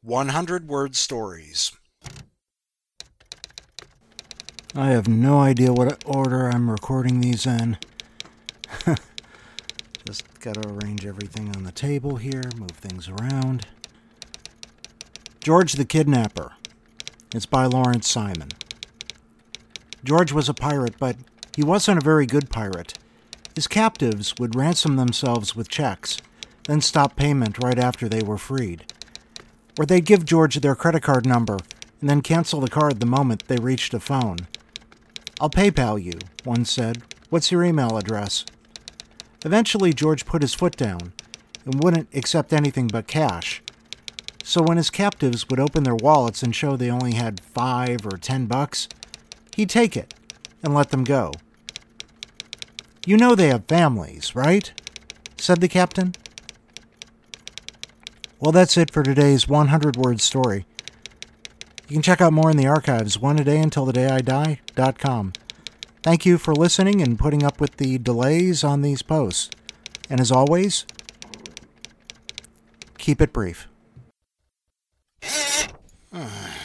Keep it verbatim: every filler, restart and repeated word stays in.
one hundred word stories. I have no idea what order I'm recording these in. Just gotta arrange everything on the table here, move things around. George the Kidnapper. It's by Lawrence Simon. George was a pirate, but he wasn't a very good pirate. His captives would ransom themselves with checks, then stop payment right after they were freed. Or they'd give George their credit card number, and then cancel the card the moment they reached a phone. "I'll PayPal you," one said. "What's your email address?" Eventually, George put his foot down and wouldn't accept anything but cash. So when his captives would open their wallets and show they only had five or ten bucks, he'd take it and let them go. "You know they have families, right?" said the captain. Well, that's it for today's one hundred word story. You can check out more in the archives, one a day until the day I die dot com. Thank you for listening and putting up with the delays on these posts. And as always, keep it brief.